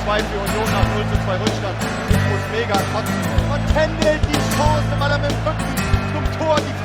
2 für Union nach 0:2 Rückstand. Ich muss mega kotzen. Und Kendall die Chance, weil er mit dem Rücken zum Tor die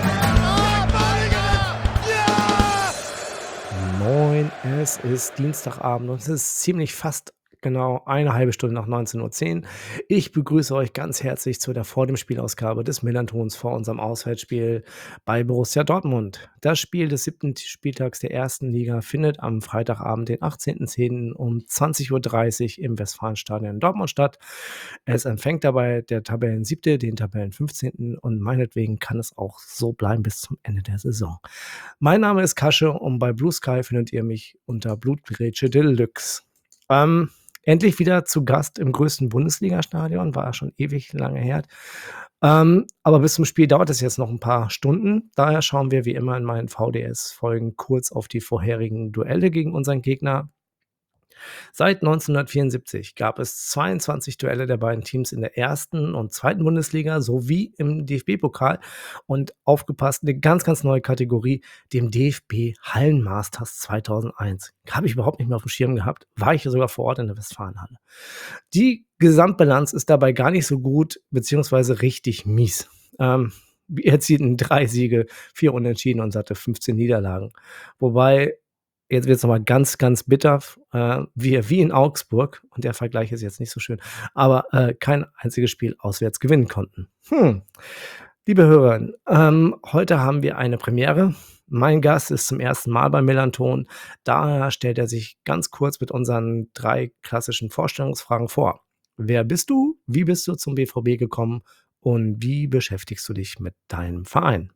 Moin, es ist Dienstagabend und es ist ziemlich fast genau eine halbe Stunde nach 19:10 Uhr. Ich begrüße euch ganz herzlich zu der vor dem Spielausgabe des Millantons vor unserem Auswärtsspiel bei Borussia Dortmund. Das Spiel des 7. Spieltags der 1. Liga findet am Freitagabend, den 18.10. um 20:30 Uhr im Westfalenstadion in Dortmund statt. Es empfängt dabei der Tabellen-7. den Tabellen-15. und meinetwegen kann es auch so bleiben bis zum Ende der Saison. Mein Name ist Kasche und bei Blue Sky findet ihr mich unter Blutgrätsche Deluxe. Endlich wieder zu Gast im größten Bundesliga-Stadion, war ja schon ewig lange her. Aber bis zum Spiel dauert es jetzt noch ein paar Stunden. Daher schauen wir wie immer in meinen VDS-Folgen kurz auf die vorherigen Duelle gegen unseren Gegner. Seit 1974 gab es 22 Duelle der beiden Teams in der 1. und 2. Bundesliga sowie im DFB-Pokal und aufgepasst, eine ganz, ganz neue Kategorie, dem DFB Hallenmasters 2001. Habe ich überhaupt nicht mehr auf dem Schirm gehabt, war ich sogar vor Ort in der Westfalenhalle. Die Gesamtbilanz ist dabei gar nicht so gut, beziehungsweise richtig mies. Wir erzielten 3 Siege, 4 Unentschieden und satte 15 Niederlagen. Wobei, jetzt wird es nochmal ganz, ganz bitter, wir wie in Augsburg, und der Vergleich ist jetzt nicht so schön, aber kein einziges Spiel auswärts gewinnen konnten. Liebe Hörerinnen, heute haben wir eine Premiere. Mein Gast ist zum ersten Mal beim Millanton. Daher stellt er sich ganz kurz mit unseren 3 klassischen Vorstellungsfragen vor. Wer bist du? Wie bist du zum BVB gekommen? Und wie beschäftigst du dich mit deinem Verein?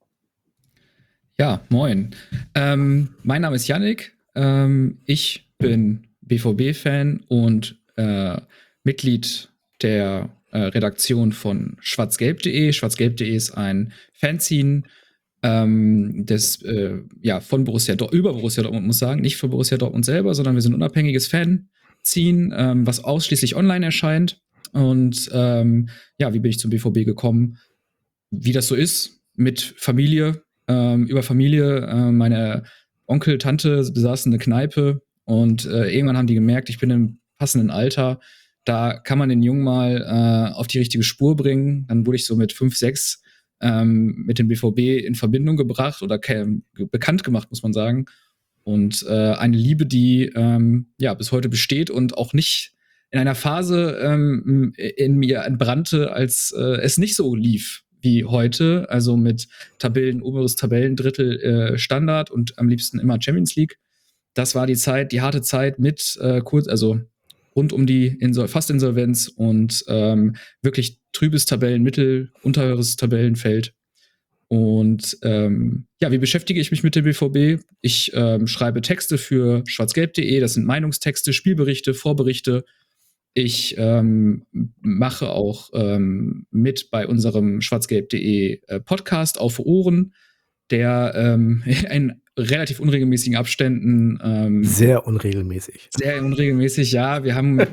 Ja, moin. Mein Name ist Yannick. Ich bin BVB-Fan und Mitglied der Redaktion von schwarzgelb.de. Schwarzgelb.de ist ein Fanzine von Borussia Dortmund, über Borussia Dortmund, muss ich sagen, nicht für Borussia Dortmund selber, sondern wir sind ein unabhängiges Fanzine, was ausschließlich online erscheint. Und wie bin ich zum BVB gekommen? Wie das so ist, mit Familie, über Familie. Meine Onkel, Tante besaßen eine Kneipe und irgendwann haben die gemerkt, ich bin im passenden Alter. Da kann man den Jungen mal auf die richtige Spur bringen. Dann wurde ich so mit 5, 6 mit dem BVB in Verbindung gebracht oder bekannt gemacht, muss man sagen. Und eine Liebe, die bis heute besteht und auch nicht in einer Phase in mir entbrannte, als es nicht so lief wie heute, also mit oberes Tabellendrittel Standard und am liebsten immer Champions League. Das war die harte Zeit mit rund um die Fast-Insolvenz und wirklich trübes Tabellenmittel, unteres Tabellenfeld. Und wie beschäftige ich mich mit dem BVB? Ich schreibe Texte für schwarzgelb.de, das sind Meinungstexte, Spielberichte, Vorberichte. Ich mache auch mit bei unserem schwarzgelb.de Podcast auf Ohren, der in relativ unregelmäßigen Abständen sehr unregelmäßig. Sehr unregelmäßig, ja. Wir haben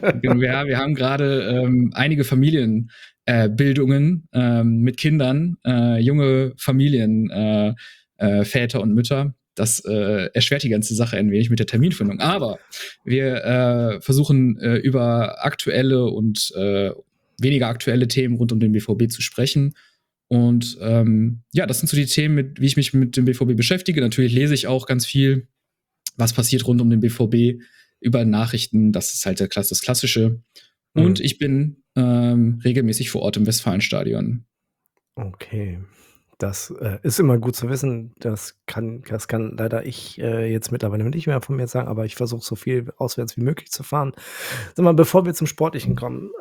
gerade einige Familienbildungen mit Kindern, junge Familien, Väter und Mütter. Das erschwert die ganze Sache ein wenig mit der Terminfindung. Aber wir versuchen über aktuelle und weniger aktuelle Themen rund um den BVB zu sprechen. Und das sind so die Themen, wie ich mich mit dem BVB beschäftige. Natürlich lese ich auch ganz viel, was passiert rund um den BVB über Nachrichten. Das ist halt das Klassische. Und ich bin regelmäßig vor Ort im Westfalenstadion. Okay. Das ist immer gut zu wissen. Das kann leider ich jetzt mittlerweile nicht mehr von mir sagen, aber ich versuche so viel auswärts wie möglich zu fahren. Sag mal, bevor wir zum Sportlichen kommen.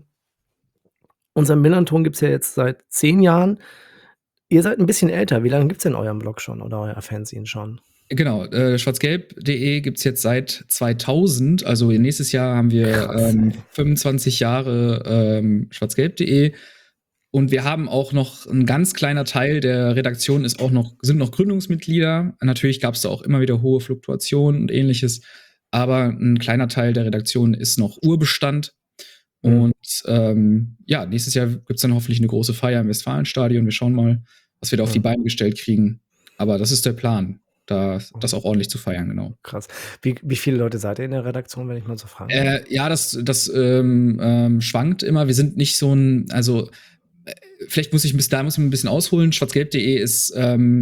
Unser Millanton gibt es ja jetzt seit 10 Jahren. Ihr seid ein bisschen älter. Wie lange gibt es denn euren Blog schon oder euer Fanzine schon? Genau, schwarzgelb.de gibt es jetzt seit 2000. Also nächstes Jahr haben wir 25 Jahre schwarzgelb.de. Und wir haben auch noch ein ganz kleiner Teil der Redaktion sind noch Gründungsmitglieder. Natürlich gab es da auch immer wieder hohe Fluktuationen und ähnliches. Aber ein kleiner Teil der Redaktion ist noch Urbestand. Und nächstes Jahr gibt es dann hoffentlich eine große Feier im Westfalenstadion. Wir schauen mal, was wir da auf die Beine gestellt kriegen. Aber das ist der Plan. das auch ordentlich zu feiern, genau. Krass. Wie viele Leute seid ihr in der Redaktion, wenn ich mal so fragen darf? Ja, das schwankt immer. Wir sind nicht so ein, also vielleicht muss ich ein bisschen ausholen. Schwarzgelb.de ist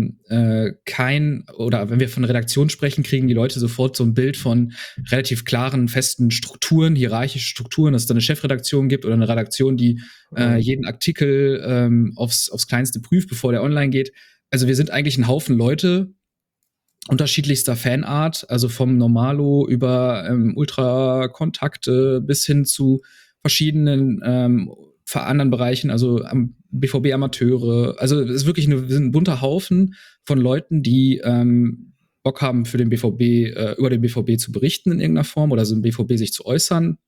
kein, oder wenn wir von Redaktion sprechen, kriegen die Leute sofort so ein Bild von relativ klaren, festen Strukturen, hierarchischen Strukturen, dass es da eine Chefredaktion gibt oder eine Redaktion, die jeden Artikel aufs Kleinste prüft, bevor der online geht. Also wir sind eigentlich ein Haufen Leute, unterschiedlichster Fanart, also vom Normalo über Ultrakontakte bis hin zu verschiedenen anderen Bereichen, also BVB-Amateure. Also es ist wirklich wir sind ein bunter Haufen von Leuten, die Bock haben, für den BVB, über den BVB zu berichten in irgendeiner Form oder so im BVB sich zu äußern.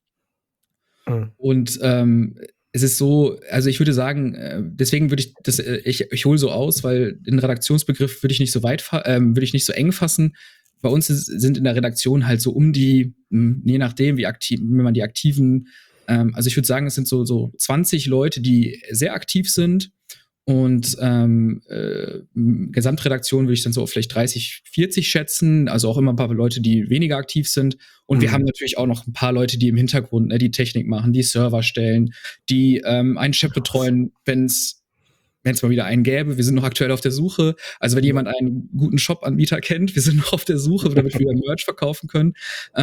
Und es ist so, also ich würde sagen, deswegen würde ich hole so aus, weil den Redaktionsbegriff würde ich nicht so würde ich nicht so eng fassen. Bei uns sind in der Redaktion halt so je nachdem, wie aktiv, wenn man die aktiven, also ich würde sagen, es sind so 20 Leute, die sehr aktiv sind. Und Gesamtredaktion würde ich dann so auf vielleicht 30, 40 schätzen. Also auch immer ein paar Leute, die weniger aktiv sind. Und wir haben natürlich auch noch ein paar Leute, die im Hintergrund die Technik machen, die Server stellen, die einen Chat betreuen, wenn es mal wieder einen gäbe. Wir sind noch aktuell auf der Suche. Also wenn jemand einen guten Shop-Anbieter kennt, wir sind noch auf der Suche, damit wir Merch verkaufen können,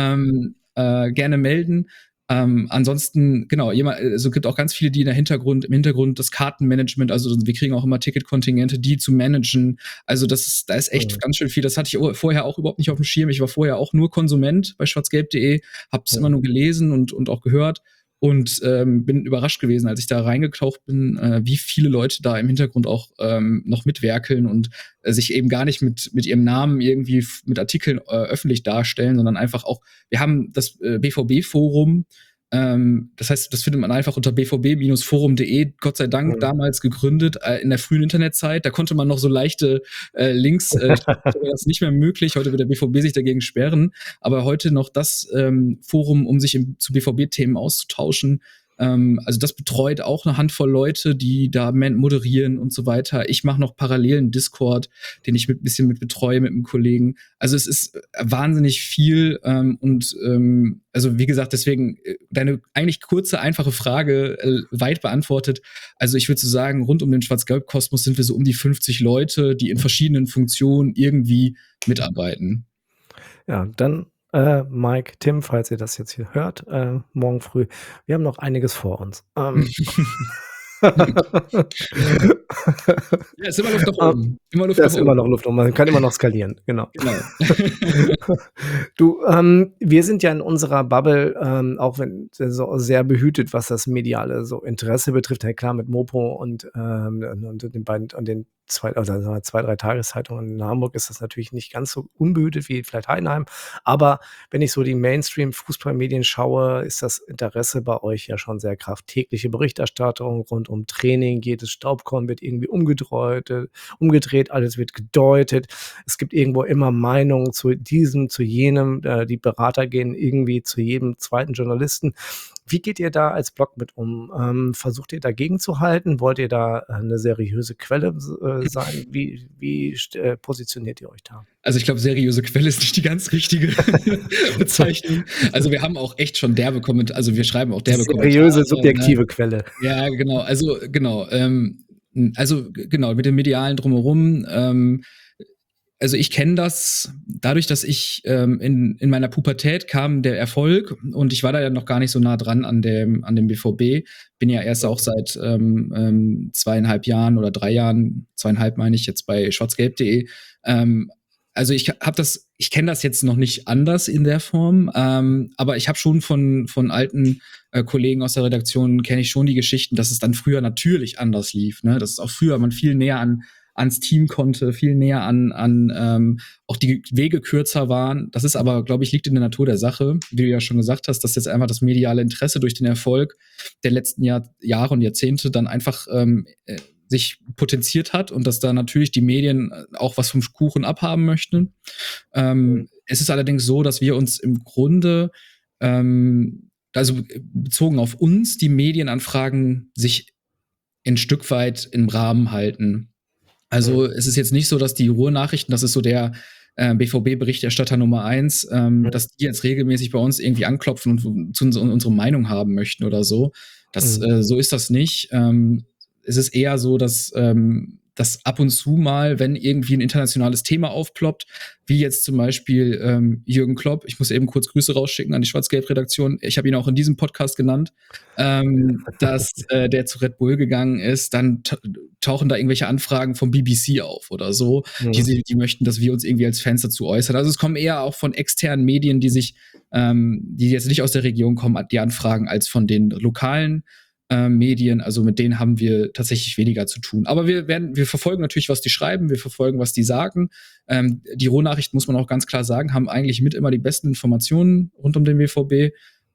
gerne melden. Ansonsten, genau, also gibt auch ganz viele, die im Hintergrund das Kartenmanagement, also wir kriegen auch immer Ticketkontingente, die zu managen. Also da ist echt ganz schön viel. Das hatte ich vorher auch überhaupt nicht auf dem Schirm. Ich war vorher auch nur Konsument bei schwarzgelb.de, hab's immer nur gelesen und auch gehört. Und bin überrascht gewesen, als ich da reingetaucht bin, wie viele Leute da im Hintergrund auch noch mitwerkeln und sich eben gar nicht mit ihrem Namen irgendwie mit Artikeln öffentlich darstellen, sondern einfach auch, wir haben das BVB-Forum, das heißt, das findet man einfach unter bvb-forum.de, Gott sei Dank damals gegründet, in der frühen Internetzeit. Da konnte man noch so leichte Links, das ist nicht mehr möglich, heute wird der BVB sich dagegen sperren, aber heute noch das Forum, um sich zu BVB-Themen auszutauschen. Also das betreut auch eine Handvoll Leute, die da moderieren und so weiter. Ich mache noch parallel einen Discord, den ich ein bisschen mit betreue mit einem Kollegen. Also es ist wahnsinnig viel also wie gesagt, deswegen deine eigentlich kurze, einfache Frage weit beantwortet. Also ich würde so sagen, rund um den Schwarz-Gelb-Kosmos sind wir so um die 50 Leute, die in verschiedenen Funktionen irgendwie mitarbeiten. Ja, dann Mike, Tim, falls ihr das jetzt hier hört, morgen früh, wir haben noch einiges vor uns. Ja, ist immer Luft nach oben. Immer Luft nach oben. Immer noch Luft nach oben. Man kann immer noch skalieren, genau. Du, wir sind ja in unserer Bubble, auch wenn so sehr behütet, was das mediale so Interesse betrifft. Ja, klar, mit Mopo und den beiden und den zwei, drei Tageszeitungen in Hamburg ist das natürlich nicht ganz so unbehütet wie vielleicht Heidenheim. Aber wenn ich so die Mainstream-Fußballmedien schaue, ist das Interesse bei euch ja schon sehr kraftvoll. Tägliche Berichterstattung rund um Training, jedes Staubkorn wird irgendwie umgedreht, alles wird gedeutet. Es gibt irgendwo immer Meinungen zu diesem, zu jenem. Die Berater gehen irgendwie zu jedem zweiten Journalisten. Wie geht ihr da als Blog mit um? Versucht ihr dagegen zu halten? Wollt ihr da eine seriöse Quelle sein? Wie positioniert ihr euch da? Also ich glaube, seriöse Quelle ist nicht die ganz richtige Bezeichnung. Also wir haben auch echt schon derbe Kommentare, also wir schreiben auch derbe Kommentare. Seriöse, subjektive Quelle. Ja, genau. Also genau, mit dem medialen Drumherum. Also ich kenne das dadurch, dass ich in meiner Pubertät kam der Erfolg und ich war da ja noch gar nicht so nah dran an dem BVB. Bin ja erst auch seit 2,5 Jahren oder 3 Jahren, 2,5 meine ich jetzt bei schwarzgelb.de. Also ich kenne das jetzt noch nicht anders in der Form, aber ich habe schon von alten Kollegen aus der Redaktion kenne ich schon die Geschichten, dass es dann früher natürlich anders lief, ne? Dass es auch früher man viel näher ans Team konnte, viel näher an auch die Wege kürzer waren. Das ist aber, glaube ich, liegt in der Natur der Sache, wie du ja schon gesagt hast, dass jetzt einfach das mediale Interesse durch den Erfolg der letzten Jahre und Jahrzehnte dann einfach sich potenziert hat und dass da natürlich die Medien auch was vom Kuchen abhaben möchten. Es ist allerdings so, dass wir uns im Grunde, also bezogen auf uns, die Medienanfragen sich ein Stück weit im Rahmen halten. Also es ist jetzt nicht so, dass die Ruhrnachrichten, das ist so der BVB-Berichterstatter Nummer 1, dass die jetzt regelmäßig bei uns irgendwie anklopfen und unsere Meinung haben möchten oder so. So ist das nicht. Es ist eher so, dass ab und zu mal, wenn irgendwie ein internationales Thema aufploppt, wie jetzt zum Beispiel Jürgen Klopp, ich muss eben kurz Grüße rausschicken an die Schwarz-Gelb-Redaktion, ich habe ihn auch in diesem Podcast genannt, dass der zu Red Bull gegangen ist, dann tauchen da irgendwelche Anfragen vom BBC auf oder so, die möchten, dass wir uns irgendwie als Fans dazu äußern. Also es kommen eher auch von externen Medien, die jetzt nicht aus der Region kommen, die Anfragen, als von den lokalen Medien, also mit denen haben wir tatsächlich weniger zu tun. Aber wir verfolgen natürlich, was die schreiben, wir verfolgen, was die sagen. Die Rohnachrichten, muss man auch ganz klar sagen, haben eigentlich mit immer die besten Informationen rund um den BVB.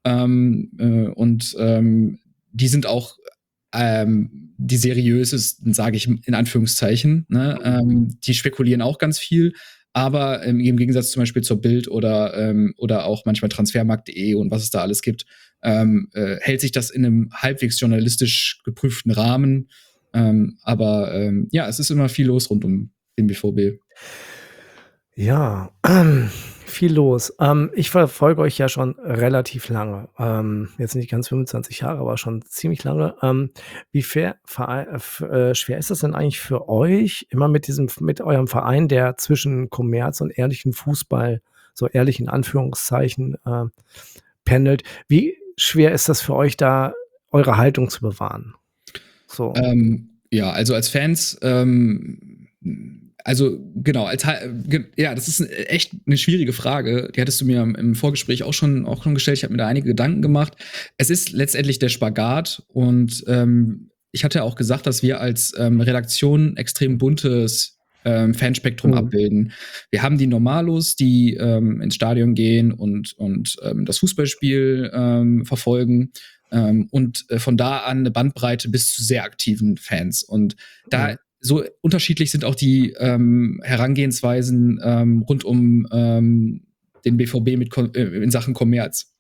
Die sind auch die seriösesten, sage ich in Anführungszeichen. Ne? Die spekulieren auch ganz viel. Aber im Gegensatz zum Beispiel zur Bild oder auch manchmal Transfermarkt.de und was es da alles gibt, hält sich das in einem halbwegs journalistisch geprüften Rahmen. Es ist immer viel los rund um den BVB. Ja, viel los. Ich verfolge euch ja schon relativ lange. Jetzt nicht ganz 25 Jahre, aber schon ziemlich lange. Wie schwer ist das denn eigentlich für euch, immer mit eurem Verein, der zwischen Kommerz und ehrlichen Fußball, so ehrlich in Anführungszeichen, pendelt? Wie schwer ist das für euch, da eure Haltung zu bewahren? So. Also als Fans, genau, das ist echt eine schwierige Frage. Die hattest du mir im Vorgespräch auch schon gestellt. Ich habe mir da einige Gedanken gemacht. Es ist letztendlich der Spagat und ich hatte auch gesagt, dass wir als Redaktion extrem buntes Fanspektrum abbilden. Wir haben die Normalos, die ins Stadion gehen und das Fußballspiel verfolgen. Und von da an eine Bandbreite bis zu sehr aktiven Fans. Und da so unterschiedlich sind auch die Herangehensweisen rund um den BVB in Sachen Kommerz.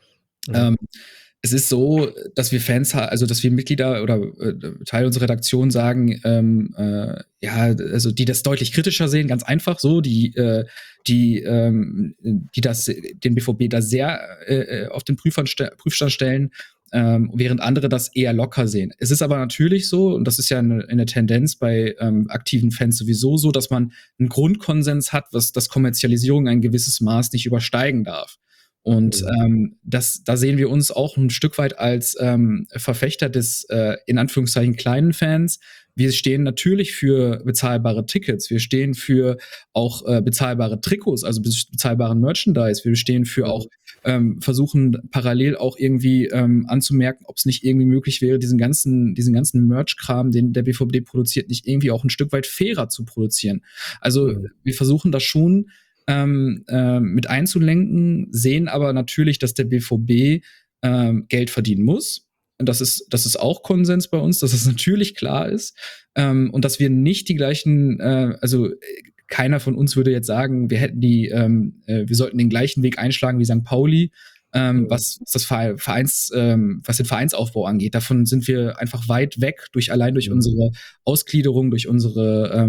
Es ist so, dass wir Fans, also dass wir Mitglieder oder Teil unserer Redaktion sagen, also die das deutlich kritischer sehen, ganz einfach so, die den BVB da sehr auf den Prüfstand stellen, während andere das eher locker sehen. Es ist aber natürlich so, und das ist ja eine Tendenz bei aktiven Fans sowieso so, dass man einen Grundkonsens hat, dass Kommerzialisierung ein gewisses Maß nicht übersteigen darf. Und da sehen wir uns auch ein Stück weit als Verfechter des, in Anführungszeichen, kleinen Fans. Wir stehen natürlich für bezahlbare Tickets. Wir stehen für auch bezahlbare Trikots, also bezahlbaren Merchandise. Wir stehen für auch, versuchen parallel auch irgendwie anzumerken, ob es nicht irgendwie möglich wäre, diesen ganzen Merch-Kram, den der BVB produziert, nicht irgendwie auch ein Stück weit fairer zu produzieren. Also wir versuchen das schon mit einzulenken, sehen aber natürlich, dass der BVB Geld verdienen muss. Und das ist auch Konsens bei uns, dass es natürlich klar ist. Und dass wir nicht die gleichen, keiner von uns würde jetzt sagen, wir sollten den gleichen Weg einschlagen wie St. Pauli, was den Vereinsaufbau angeht. Davon sind wir einfach weit weg, durch unsere Ausgliederung, durch unsere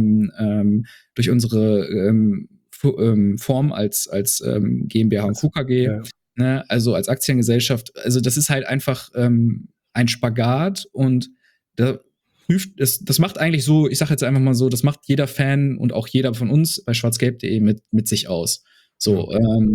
Form als GmbH und KKG, Ja. ne, also als Aktiengesellschaft. Also das ist halt einfach ein Spagat und das macht eigentlich so, ich sage jetzt einfach mal so, das macht jeder Fan und auch jeder von uns bei schwarzgelb.de mit sich aus. So,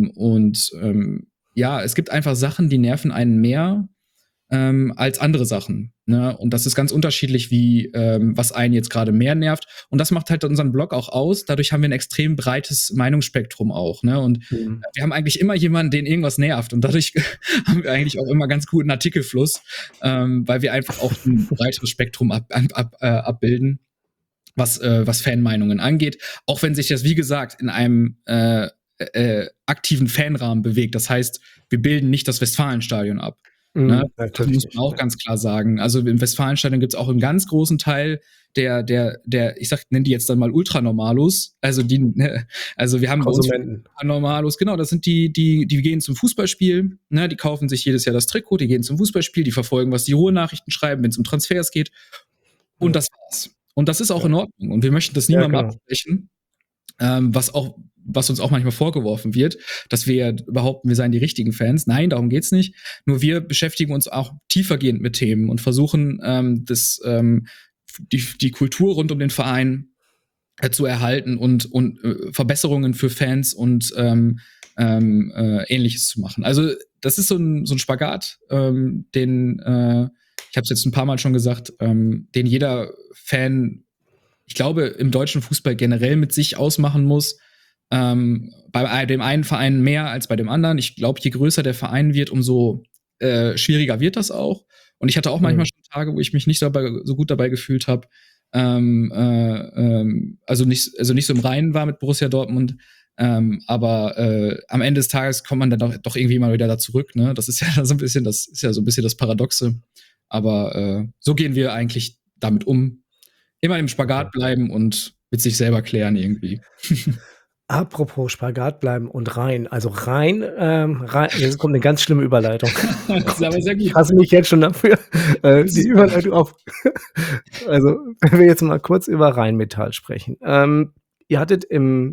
es gibt einfach Sachen, die nerven einen mehr als andere Sachen. Ne? Und das ist ganz unterschiedlich, wie was einen jetzt gerade mehr nervt. Und das macht halt unseren Blog auch aus. Dadurch haben wir ein extrem breites Meinungsspektrum auch. Ne? Und wir haben eigentlich immer jemanden, den irgendwas nervt. Und dadurch haben wir eigentlich auch immer ganz guten Artikelfluss, weil wir einfach auch ein breiteres Spektrum abbilden, was Fanmeinungen angeht. Auch wenn sich das, wie gesagt, in einem aktiven Fanrahmen bewegt. Das heißt, wir bilden nicht das Westfalenstadion ab. Ne? Das muss man auch ganz klar sagen. Also im Westfalenstadion gibt es auch einen ganz großen Teil der nenne die jetzt dann mal Ultranormalos. Also wir haben Konsumenten. Normalos, genau, das sind die gehen zum Fußballspiel, ne, die kaufen sich jedes Jahr das Trikot, die gehen zum Fußballspiel, die verfolgen, was die Ruhrnachrichten schreiben, wenn es um Transfers geht. Und das war's. Und das ist auch in Ordnung. Und wir möchten das niemandem absprechen. Was auch was uns auch manchmal vorgeworfen wird, dass wir behaupten, wir seien die richtigen Fans. Nein, darum geht's nicht. Nur wir beschäftigen uns auch tiefergehend mit Themen und versuchen, die Kultur rund um den Verein zu erhalten und Verbesserungen für Fans und Ähnliches zu machen. Also das ist so ein Spagat, den ich habe es jetzt ein paar Mal schon gesagt, den jeder Fan, ich glaube, im deutschen Fußball generell mit sich ausmachen muss. Bei dem einen Verein mehr als bei dem anderen. Ich glaube, je größer der Verein wird, umso schwieriger wird das auch. Und ich hatte auch manchmal schon Tage, wo ich mich nicht so gut dabei gefühlt habe. Also nicht so im Reinen war mit Borussia Dortmund. Aber am Ende des Tages kommt man dann doch irgendwie mal wieder da zurück. Ne? Das ist ja so ein bisschen das Paradoxe. Aber so gehen wir eigentlich damit um. Immer im Spagat bleiben und mit sich selber klären irgendwie. Apropos Spagat bleiben und rein. Also rein, jetzt kommt eine ganz schlimme Überleitung. Das ist aber sehr gut. Ich hasse mich jetzt schon dafür. Die Überleitung auf. Also, wenn wir jetzt mal kurz über Rheinmetall sprechen. Ihr hattet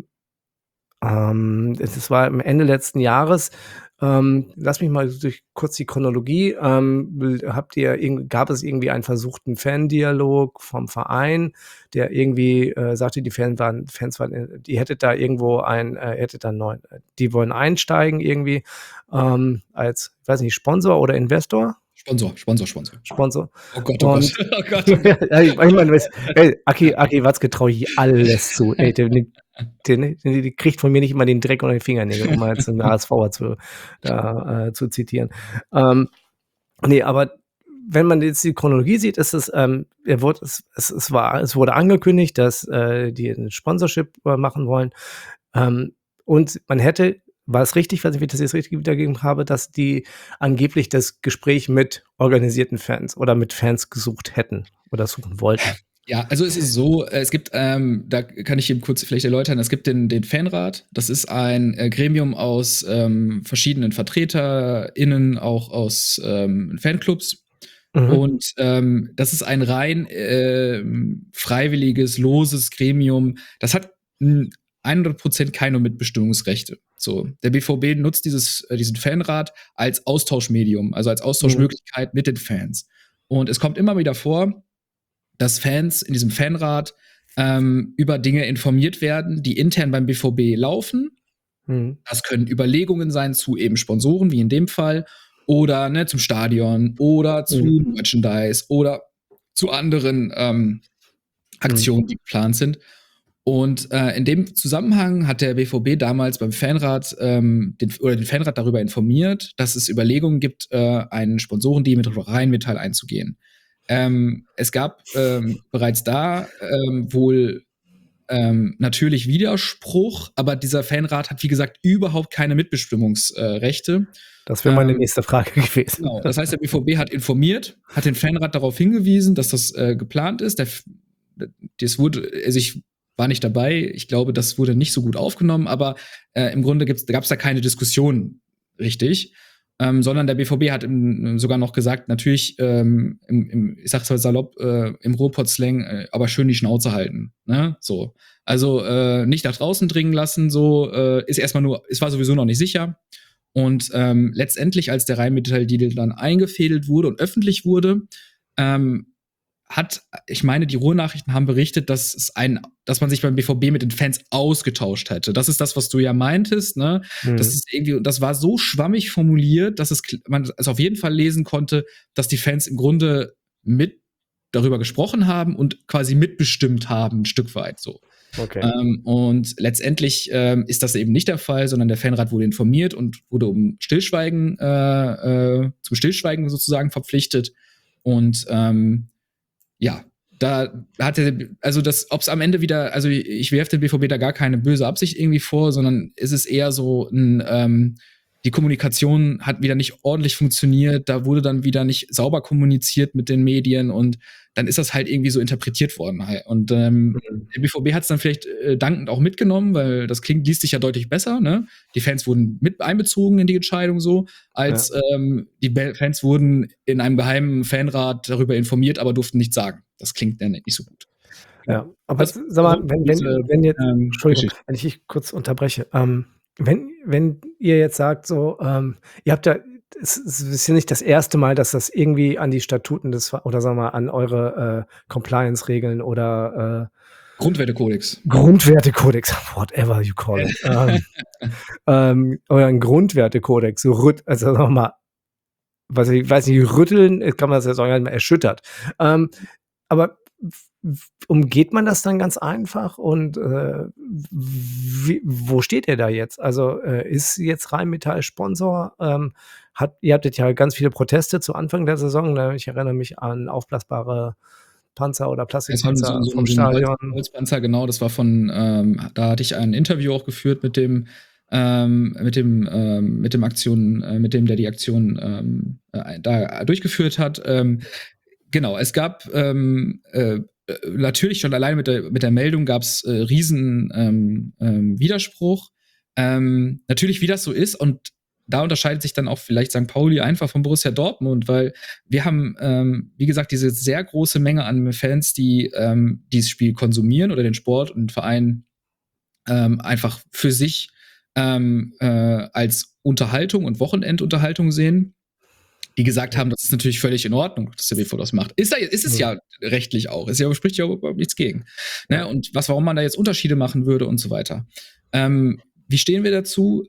es war am Ende letzten Jahres, lass mich mal kurz die Chronologie. Gab es irgendwie einen versuchten Fandialog vom Verein, der irgendwie sagte, die Fans waren, die hättet da irgendwo die wollen einsteigen irgendwie als, weiß nicht, Sponsor oder Investor? Sponsor. Oh Gott, und, oh Gott. Ich meine, Aki Watzke traue ich alles zu. Ey, die kriegt von mir nicht immer den Dreck unter den Fingernägeln, um mal jetzt einen HSVer zu zitieren. Nee, aber wenn man jetzt die Chronologie sieht, ist es wurde angekündigt, dass die ein Sponsorship machen wollen. Und man hätte, war es richtig, weiß nicht, wie ich das jetzt richtig wiedergegeben habe, dass die angeblich das Gespräch mit organisierten Fans oder mit Fans gesucht hätten oder suchen wollten. Ja, also es ist so, es gibt, da kann ich eben kurz vielleicht erläutern, es gibt den Fanrat, das ist ein Gremium aus verschiedenen VertreterInnen, auch aus Fanclubs. Und das ist ein rein freiwilliges, loses Gremium. Das hat 100% keine Mitbestimmungsrechte. So, der BVB nutzt diesen Fanrat als Austauschmedium, also als Austauschmöglichkeit mit den Fans. Und es kommt immer wieder vor, dass Fans in diesem Fanrat über Dinge informiert werden, die intern beim BVB laufen. Das können Überlegungen sein zu eben Sponsoren, wie in dem Fall, oder zum Stadion oder zu Merchandise oder zu anderen Aktionen, die geplant sind. Und in dem Zusammenhang hat der BVB damals beim Fanrat den Fanrat darüber informiert, dass es Überlegungen gibt, einen Sponsorendeal mit Rheinmetall einzugehen. Es gab bereits da wohl natürlich Widerspruch, aber dieser Fanrat hat, wie gesagt, überhaupt keine Mitbestimmungsrechte. Das wäre meine nächste Frage gewesen. Genau. Das heißt, der BVB hat informiert, hat den Fanrat darauf hingewiesen, dass das geplant ist. Ich war nicht dabei. Ich glaube, das wurde nicht so gut aufgenommen, aber im Grunde gab es da keine Diskussion richtig. Sondern der BVB hat sogar noch gesagt, natürlich, ich sag's mal salopp, im Ruhrpott-Slang, aber schön die Schnauze halten. Ne? So. Also nicht nach draußen dringen lassen, so es war sowieso noch nicht sicher. Und letztendlich, als der Rheinmetall-Deal dann eingefädelt wurde und öffentlich wurde, ich meine, die Ruhrnachrichten haben berichtet, dass man sich beim BVB mit den Fans ausgetauscht hätte. Das ist das, was du ja meintest, ne? Das war so schwammig formuliert, dass man es auf jeden Fall lesen konnte, dass die Fans im Grunde mit darüber gesprochen haben und quasi mitbestimmt haben, ein Stück weit so. Okay. Und letztendlich ist das eben nicht der Fall, sondern der Fanrat wurde informiert und wurde zum Stillschweigen sozusagen verpflichtet. Und ja, da hat ob es am Ende wieder, also ich werfe dem BVB da gar keine böse Absicht irgendwie vor, sondern es ist eher so die Kommunikation hat wieder nicht ordentlich funktioniert, da wurde dann wieder nicht sauber kommuniziert mit den Medien und dann ist das halt irgendwie so interpretiert worden. Und der BVB hat es dann vielleicht dankend auch mitgenommen, weil das liest sich ja deutlich besser, ne? Die Fans wurden mit einbezogen in die Entscheidung so, als die Fans wurden in einem geheimen Fanrat darüber informiert, aber durften nichts sagen. Das klingt dann nicht so gut. Ja, aber Das sag mal, diese, wenn jetzt Entschuldigung, Geschichte. wenn ich dich kurz unterbreche. Wenn ihr jetzt sagt so, ihr habt ja es ist ja nicht das erste Mal, dass das irgendwie an die Statuten des Ver oder sagen wir mal, an eure, Compliance-Regeln oder, Grundwertekodex. Grundwertekodex, whatever you call it, euren Grundwertekodex so also sagen wir mal, weiß nicht, rütteln, kann man das ja sagen, erschüttert. Aber umgeht man das dann ganz einfach und, wo steht ihr da jetzt? Also, ist jetzt Rheinmetall Sponsor? Ihr hattet ja ganz viele Proteste zu Anfang der Saison, ne? Ich erinnere mich an aufblasbare Panzer oder Es war so Plastikpanzer 'n so vom 'n so 'n Stadion. Holzpanzer, genau, das war von da hatte ich ein Interview auch geführt mit dem Aktion mit dem, der die Aktion, da durchgeführt hat. Genau, es gab, natürlich schon alleine mit der Meldung gab's, riesen, Widerspruch. Natürlich, wie das so ist, und da unterscheidet sich dann auch vielleicht St. Pauli einfach von Borussia Dortmund, weil wir haben, wie gesagt, diese sehr große Menge an Fans, die dieses Spiel konsumieren oder den Sport und den Verein einfach für sich als Unterhaltung und Wochenendunterhaltung sehen, die gesagt haben, das ist natürlich völlig in Ordnung, dass der BV das macht. Ist es Mhm. ja rechtlich auch. Spricht ja überhaupt nichts gegen. Ja. Ne? Und warum man da jetzt Unterschiede machen würde und so weiter. Wie stehen wir dazu?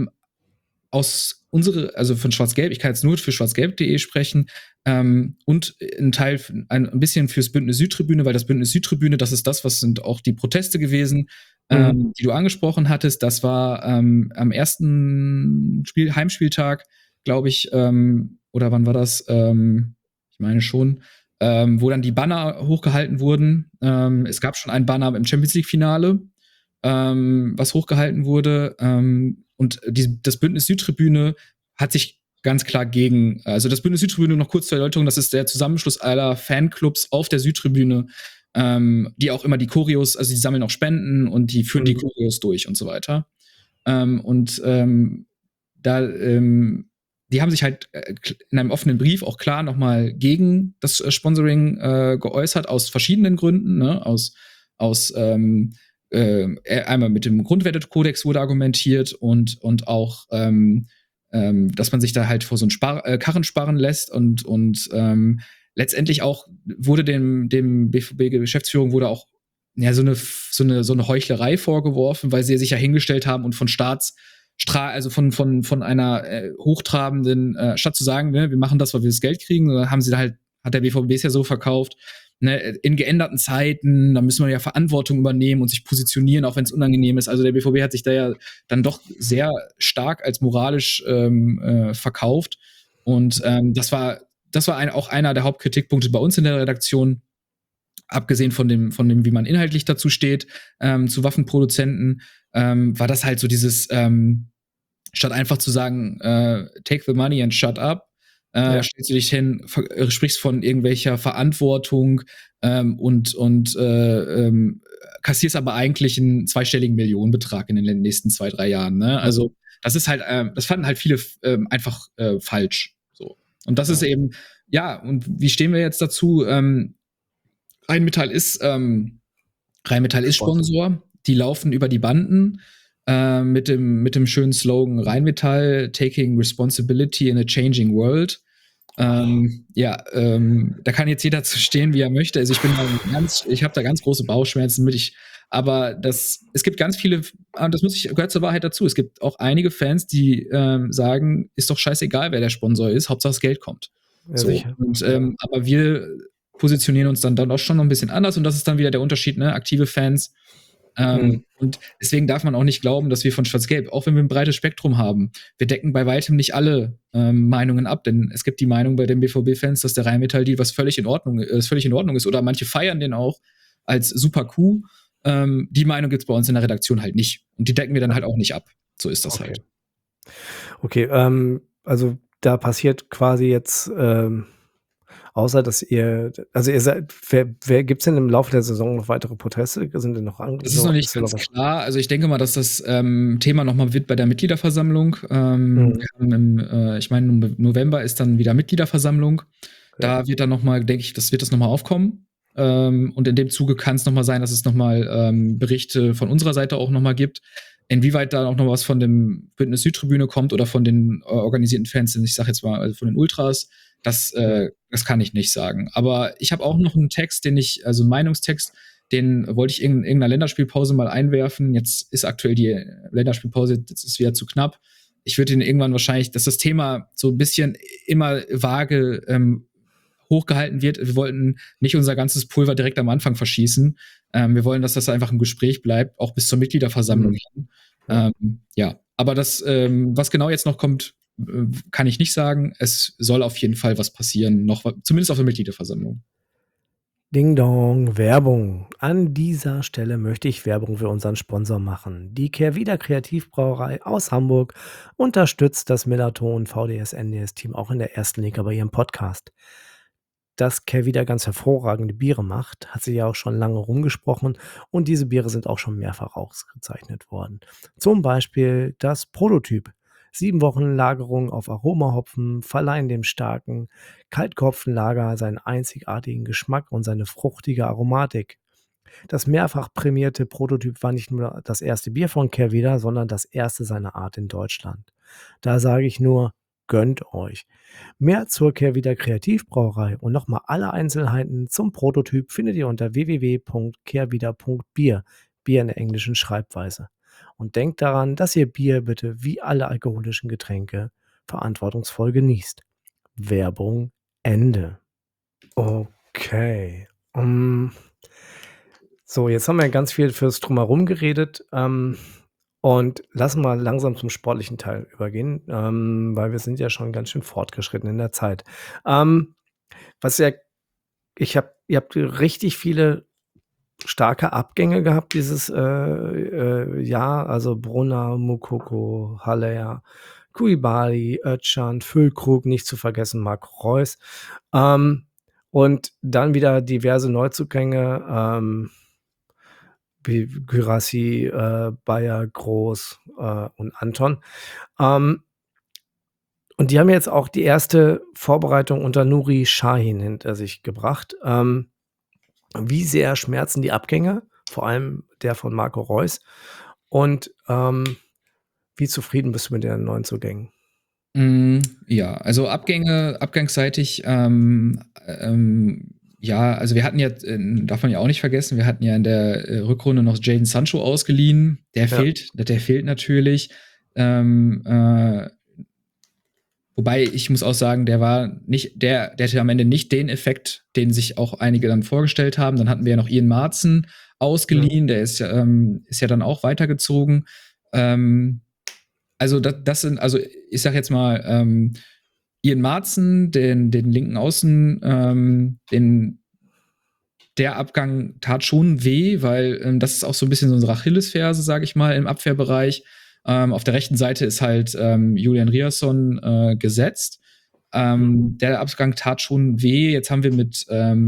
Also von Schwarz-Gelb, ich kann jetzt nur für schwarzgelb.de sprechen, und ein bisschen fürs Bündnis Südtribüne, weil das Bündnis Südtribüne, das ist das, was sind auch die Proteste gewesen, die du angesprochen hattest. Das war am ersten Heimspieltag, glaube ich, oder wann war das? Ich meine schon, wo dann die Banner hochgehalten wurden. Es gab schon ein Banner im Champions League-Finale, was hochgehalten wurde. Und das Bündnis Südtribüne hat sich ganz klar gegen, also das Bündnis Südtribüne, noch kurz zur Erläuterung, das ist der Zusammenschluss aller Fanclubs auf der Südtribüne, die auch immer die Choreos, also die sammeln auch Spenden und die führen die Choreos durch und so weiter. Die haben sich halt in einem offenen Brief auch klar nochmal gegen das Sponsoring geäußert, aus verschiedenen Gründen, ne? Einmal mit dem Grundwertekodex wurde argumentiert und auch, dass man sich da halt vor so einen Karren sparen lässt und letztendlich auch wurde dem BVB-Geschäftsführung wurde auch ja so eine Heuchlerei vorgeworfen, weil sie sich ja hingestellt haben und von also von einer hochtrabenden, statt zu sagen, ne, wir machen das, weil wir das Geld kriegen, hat der BVB es ja so verkauft, ne, in geänderten Zeiten, da müssen wir ja Verantwortung übernehmen und sich positionieren, auch wenn es unangenehm ist. Also der BVB hat sich da ja dann doch sehr stark als moralisch verkauft. Und das war auch einer der Hauptkritikpunkte bei uns in der Redaktion, abgesehen von dem, wie man inhaltlich dazu steht, zu Waffenproduzenten, war das halt so dieses, statt einfach zu sagen, take the money and shut up, stellst du dich hin, sprichst von irgendwelcher Verantwortung und kassierst aber eigentlich einen zweistelligen Millionenbetrag in den nächsten 2-3 Jahren. Ne? Also das ist halt, das fanden halt viele einfach falsch. So. Und das ist eben, ja, und wie stehen wir jetzt dazu? Rheinmetall ist Sponsor, die laufen über die Banden. Mit dem schönen Slogan Rheinmetall, taking responsibility in a changing world. Da kann jetzt jeder zu stehen, wie er möchte. Also ich habe da ganz große Bauchschmerzen mit. Aber es gibt ganz viele, gehört zur Wahrheit dazu. Es gibt auch einige Fans, die sagen, ist doch scheißegal, wer der Sponsor ist, Hauptsache das Geld kommt. Ja, so. sicher. Und, aber wir positionieren uns dann auch schon noch ein bisschen anders und das ist dann wieder der Unterschied, ne? Aktive Fans. Und deswegen darf man auch nicht glauben, dass wir von Schwarz-Gelb, auch wenn wir ein breites Spektrum haben, wir decken bei weitem nicht alle Meinungen ab, denn es gibt die Meinung bei den BVB-Fans, dass der Rheinmetall-Deal völlig in Ordnung ist, oder manche feiern den auch als super Coup. Die Meinung gibt's bei uns in der Redaktion halt nicht. Und die decken wir dann halt auch nicht ab. So ist das halt. Okay, also da passiert quasi jetzt, außer dass ihr seid, gibt's denn im Laufe der Saison noch weitere Proteste? Sind denn noch andere? Das ist noch nicht ganz klar. Also ich denke mal, dass das Thema nochmal wird bei der Mitgliederversammlung. Wir haben ich meine, im November ist dann wieder Mitgliederversammlung. Da wird dann nochmal, denke ich, wird das nochmal aufkommen. Und in dem Zuge kann es nochmal sein, dass es nochmal Berichte von unserer Seite auch nochmal gibt. Inwieweit da auch noch was von dem Bündnis Südtribüne kommt oder von den organisierten Fans, ich sage jetzt mal, also von den Ultras, das kann ich nicht sagen. Aber ich habe auch noch einen Text, also einen Meinungstext, den wollte ich in irgendeiner Länderspielpause mal einwerfen. Jetzt ist aktuell die Länderspielpause, jetzt ist wieder zu knapp. Ich würde ihn irgendwann wahrscheinlich, dass das Thema so ein bisschen immer vage hochgehalten wird. Wir wollten nicht unser ganzes Pulver direkt am Anfang verschießen. Wir wollen, dass das einfach im Gespräch bleibt, auch bis zur Mitgliederversammlung hin. Ja, aber das, was genau jetzt noch kommt, kann ich nicht sagen. Es soll auf jeden Fall was passieren, zumindest auf der Mitgliederversammlung. Ding Dong, Werbung. An dieser Stelle möchte ich Werbung für unseren Sponsor machen. Die Kehrwieder Kreativbrauerei aus Hamburg unterstützt das Millanton VDS-NDS-Team auch in der ersten Liga bei ihrem Podcast. Dass Kehrwieder ganz hervorragende Biere macht, hat sie ja auch schon lange rumgesprochen und diese Biere sind auch schon mehrfach ausgezeichnet worden. Zum Beispiel das Prototyp. 7 Wochen Lagerung auf Aromahopfen verleihen dem starken Kaltkopfenlager seinen einzigartigen Geschmack und seine fruchtige Aromatik. Das mehrfach prämierte Prototyp war nicht nur das erste Bier von Kehrwieder, sondern das erste seiner Art in Deutschland. Da sage ich nur, gönnt euch. Mehr zur Kehrwieder Kreativbrauerei und nochmal alle Einzelheiten zum Prototyp findet ihr unter www.kehrwieder.bier, Bier in der englischen Schreibweise. Und denkt daran, dass ihr Bier bitte wie alle alkoholischen Getränke verantwortungsvoll genießt. Werbung Ende. Okay. So, jetzt haben wir ganz viel fürs Drumherum geredet. Und lassen wir langsam zum sportlichen Teil übergehen, weil wir sind ja schon ganz schön fortgeschritten in der Zeit. Ihr habt richtig viele starke Abgänge gehabt dieses Jahr, also Brunner, Mukoko, Haller, Koulibaly, Özcan, Füllkrug, nicht zu vergessen Marco Reus. Und dann wieder diverse Neuzugänge, wie Guirassy, Bayer, Groß und Anton. Und die haben jetzt auch die erste Vorbereitung unter Nuri Sahin hinter sich gebracht. Wie sehr schmerzen die Abgänge, vor allem der von Marco Reus? Und wie zufrieden bist du mit den neuen Zugängen? Ja, also abgangsseitig, ja, also wir hatten ja, darf man ja auch nicht vergessen, wir hatten ja in der Rückrunde noch Jadon Sancho ausgeliehen. Der fehlt natürlich. Wobei ich muss auch sagen, der hatte am Ende nicht den Effekt, den sich auch einige dann vorgestellt haben. Dann hatten wir ja noch Ian Maatsen ausgeliehen, der ist ja dann auch weitergezogen. Also ich sag jetzt mal, Ian Maatsen, den linken Außen, der Abgang tat schon weh, weil das ist auch so ein bisschen so unsere Achillesferse, sage ich mal, im Abwehrbereich. Auf der rechten Seite ist halt Julian Riasson gesetzt. Der Abgang tat schon weh. Jetzt haben wir mit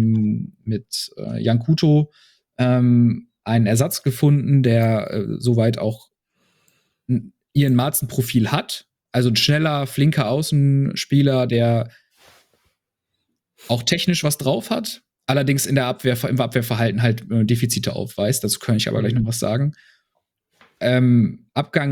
Jan Kuto einen Ersatz gefunden, der soweit auch Ian Maatsen-Profil hat. Also ein schneller, flinker Außenspieler, der auch technisch was drauf hat, allerdings im Abwehrverhalten halt Defizite aufweist. Dazu kann ich aber gleich noch was sagen. Abgang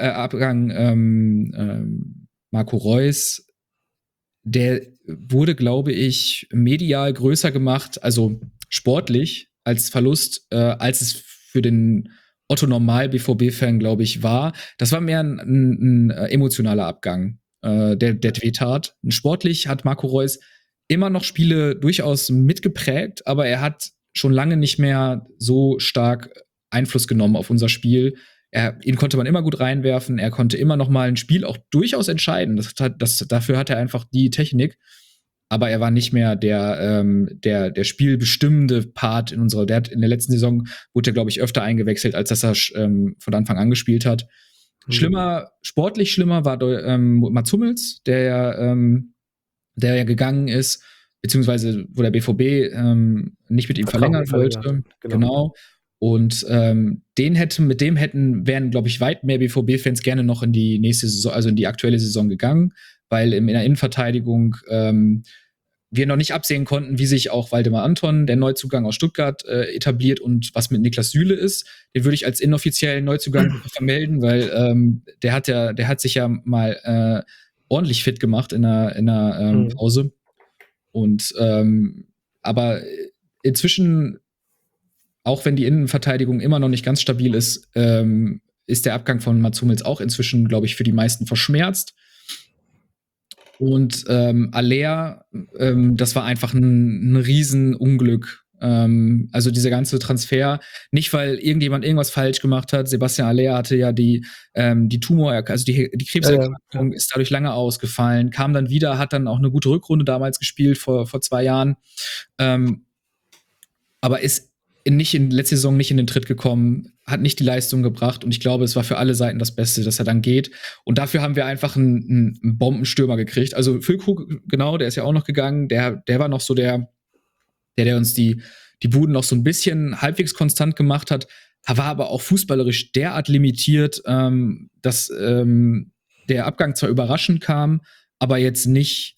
Marco Reus, der wurde, glaube ich, medial größer gemacht, also sportlich, als Verlust, als es für den Otto-Normal-BVB-Fan, glaube ich, war. Das war mehr ein emotionaler Abgang, der wehtat. Sportlich hat Marco Reus immer noch Spiele durchaus mitgeprägt, aber er hat schon lange nicht mehr so stark Einfluss genommen auf unser Spiel. Ihn konnte man immer gut reinwerfen, er konnte immer noch mal ein Spiel auch durchaus entscheiden. Dafür hat er einfach die Technik. Aber er war nicht mehr der spielbestimmende Part in unserer. In der letzten Saison wurde er, glaube ich, öfter eingewechselt, als dass er von Anfang an gespielt hat. Sportlich schlimmer war Mats Hummels, der ja gegangen ist, beziehungsweise wo der BVB nicht mit ihm verlängern wollte. Genau. Und wären, glaube ich, weit mehr BVB-Fans gerne noch in die nächste Saison, also in die aktuelle Saison gegangen, weil in der Innenverteidigung wir noch nicht absehen konnten, wie sich auch Waldemar Anton, der Neuzugang aus Stuttgart, etabliert und was mit Niklas Süle ist. Den würde ich als inoffiziellen Neuzugang vermelden, weil der hat sich ja mal ordentlich fit gemacht in einer Pause. Und aber inzwischen, auch wenn die Innenverteidigung immer noch nicht ganz stabil ist, ist der Abgang von Mats Hummels auch inzwischen, glaube ich, für die meisten verschmerzt. Und Aller, das war einfach ein Riesenunglück. Also dieser ganze Transfer, nicht weil irgendjemand irgendwas falsch gemacht hat. Sebastian Aller hatte ja die Krebserkrankung ist dadurch lange ausgefallen, kam dann wieder, hat dann auch eine gute Rückrunde damals gespielt, vor 2 Jahren. Aber ist letzte Saison nicht in den Tritt gekommen, hat nicht die Leistung gebracht und ich glaube, es war für alle Seiten das Beste, dass er dann geht. Und dafür haben wir einfach einen Bombenstürmer gekriegt. Also Füllkrug, genau, der ist ja auch noch gegangen, der war noch so der uns die Buden noch so ein bisschen halbwegs konstant gemacht hat, war aber auch fußballerisch derart limitiert, dass der Abgang zwar überraschend kam, aber jetzt nicht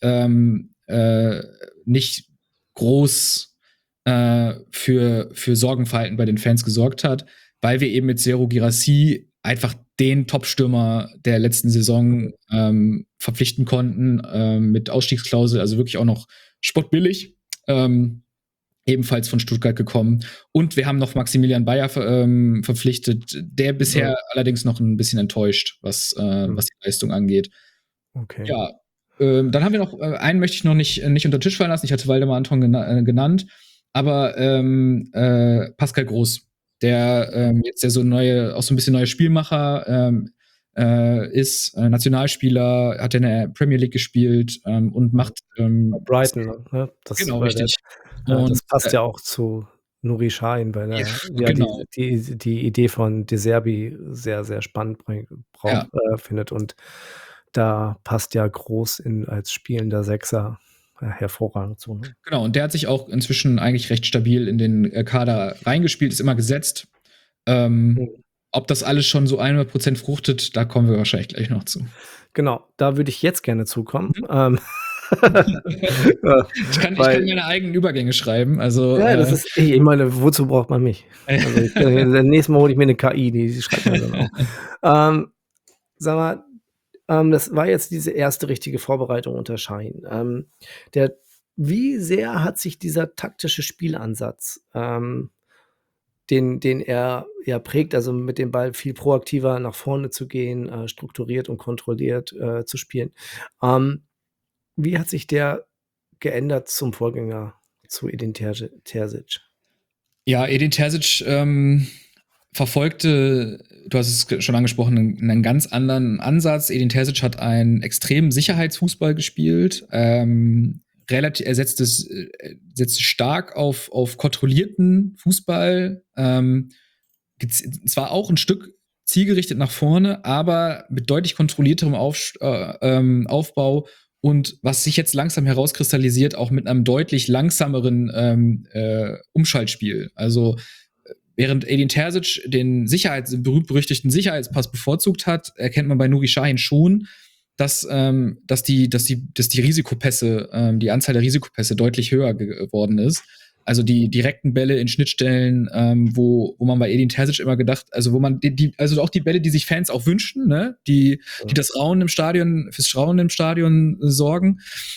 groß für Sorgenverhalten bei den Fans gesorgt hat, weil wir eben mit Serhou Guirassy einfach den Top-Stürmer der letzten Saison verpflichten konnten, mit Ausstiegsklausel, also wirklich auch noch spottbillig, ebenfalls von Stuttgart gekommen. Und wir haben noch Maximilian Bayer verpflichtet, der bisher allerdings noch ein bisschen enttäuscht, was die Leistung angeht. Okay. Ja, dann haben wir noch, einen möchte ich noch nicht unter den Tisch fallen lassen, ich hatte Waldemar Anton genannt, aber Pascal Groß, der jetzt so auch so ein bisschen neuer Spielmacher ist, Nationalspieler, hat in der Premier League gespielt und macht Brighton, ne? Genau, richtig. Das passt ja auch zu Nuri Sahin, weil er genau. die Idee von De Zerbi sehr, sehr spannend findet und da passt ja Groß als spielender Sechser hervorragend zu. Ne? Genau, und der hat sich auch inzwischen eigentlich recht stabil in den Kader reingespielt, ist immer gesetzt. Ob das alles schon so 100% fruchtet, da kommen wir wahrscheinlich gleich noch zu. Genau, da würde ich jetzt gerne zukommen. Ich kann meine eigenen Übergänge schreiben. Also, ja, das ist, ich meine, wozu braucht man mich? Also nächstes Mal hole ich mir eine KI, die schreibt mir dann auch. Sag mal, das war jetzt diese erste richtige Vorbereitung unter Sahin. Wie sehr hat sich dieser taktische Spielansatz, den er ja prägt, also mit dem Ball viel proaktiver nach vorne zu gehen, strukturiert und kontrolliert zu spielen, wie hat sich der geändert zum Vorgänger zu Edin Terzic? Ja, Edin Terzic verfolgte, du hast es schon angesprochen, einen ganz anderen Ansatz. Edin Terzic hat einen extremen Sicherheitsfußball gespielt. Er setzte stark auf kontrollierten Fußball. Zwar auch ein Stück zielgerichtet nach vorne, aber mit deutlich kontrollierterem Aufbau und was sich jetzt langsam herauskristallisiert, auch mit einem deutlich langsameren Umschaltspiel. Also während Edin Terzic den berühmt-berüchtigten Sicherheitspass bevorzugt hat, erkennt man bei Nuri Sahin schon, dass die Risikopässe, die Anzahl der Risikopässe deutlich höher geworden ist. Also die direkten Bälle in Schnittstellen, wo man bei Edin Terzic immer gedacht, also wo man also auch die Bälle, die sich Fans auch wünschen, ne, die das Raunen im Stadion, fürs Raunen im Stadion sorgen,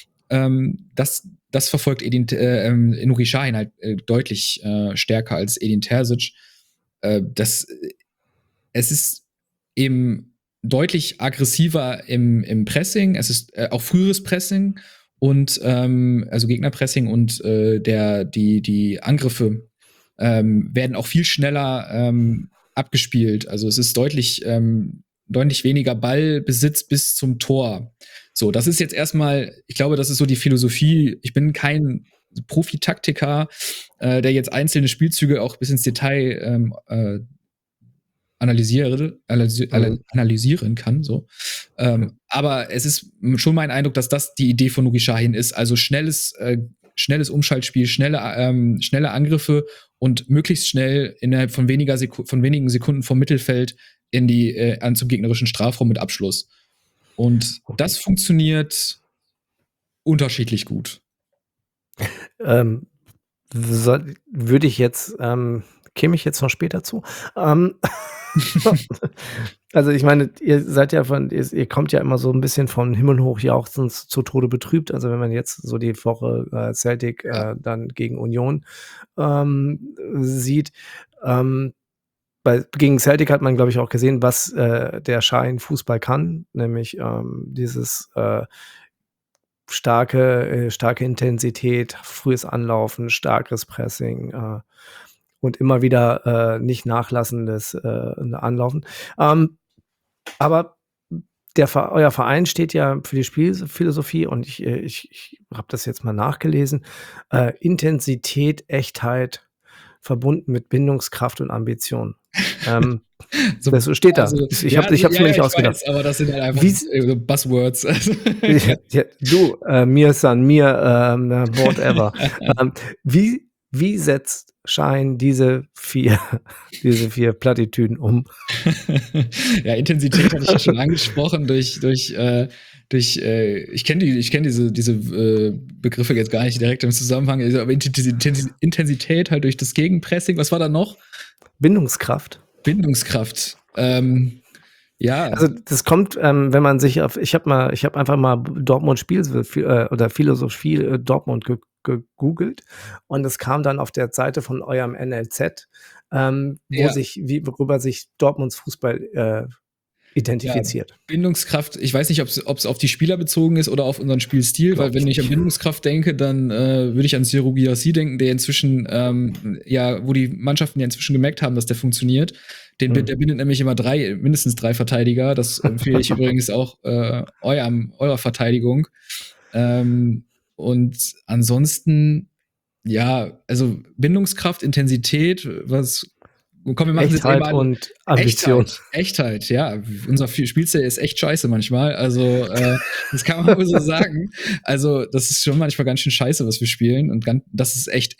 das verfolgt Nuri Sahin halt deutlich stärker als Edin Terzic. Es ist eben deutlich aggressiver im Pressing. Es ist auch früheres Pressing und also Gegnerpressing und die Angriffe werden auch viel schneller abgespielt. Also es ist deutlich weniger Ballbesitz bis zum Tor. So, das ist jetzt erstmal, ich glaube, das ist so die Philosophie. Ich bin kein Profi-Taktiker, der jetzt einzelne Spielzüge auch bis ins Detail analysieren kann. So. Aber es ist schon mein Eindruck, dass das die Idee von Nuri Sahin ist. Also schnelles Umschaltspiel, schnelle Angriffe und möglichst schnell innerhalb von wenigen Sekunden vom Mittelfeld zum gegnerischen Strafraum mit Abschluss. Und das funktioniert unterschiedlich gut. Ähm, würde ich jetzt, käme ich jetzt noch später zu. Ähm, also ich meine, ihr seid ja ihr kommt ja immer so ein bisschen von Himmel hoch jauchzend zu Tode betrübt. Also wenn man jetzt so die Woche Celtic Ja. dann gegen Union sieht, ähm, gegen Celtic hat man, glaube ich, auch gesehen, was der Schein Fußball kann, nämlich dieses starke Intensität, frühes Anlaufen, starkes Pressing und immer wieder nicht nachlassendes Anlaufen. Aber euer Verein steht ja für die Spielphilosophie und ich habe das jetzt mal nachgelesen. Intensität, Echtheit, verbunden mit Bindungskraft und Ambition. So, Das steht da. also, Ich ja, habe es ja, mir ja, nicht ich ausgedacht. weiß, aber das sind halt einfach Wie, Buzzwords. Also, ja, ja, du, mir San, mir, whatever. Wie setzt Schein diese vier Plattitüden um? ja, Intensität hatte ich ja schon angesprochen ich kenne diese Begriffe jetzt gar nicht direkt im Zusammenhang, also, aber Intensität halt durch das Gegenpressing. Was war da noch? Bindungskraft. Bindungskraft. Ja. Also das kommt, wenn man sich ich habe einfach mal Dortmund oder Philosophie Dortmund gegoogelt und es kam dann auf der Seite von eurem NLZ, Ja. worüber sich Dortmunds Fußball identifiziert. Ja, Bindungskraft, ich weiß nicht, ob es auf die Spieler bezogen ist oder auf unseren Spielstil, weil wenn ich an Bindungskraft denke, dann würde ich an Seru Guirassy denken, der inzwischen, wo die Mannschaften ja inzwischen gemerkt haben, dass der funktioniert. Der bindet nämlich immer mindestens drei Verteidiger. Das empfehle ich übrigens auch eurer Verteidigung. Und ansonsten, ja, also Bindungskraft, Intensität, komm, wir machen Echtheit jetzt und Ambition. Echtheit, ja. Unser Spielstil ist echt scheiße manchmal. Also, das kann man wohl so sagen. Also, das ist schon manchmal ganz schön scheiße, was wir spielen. Und das ist echt.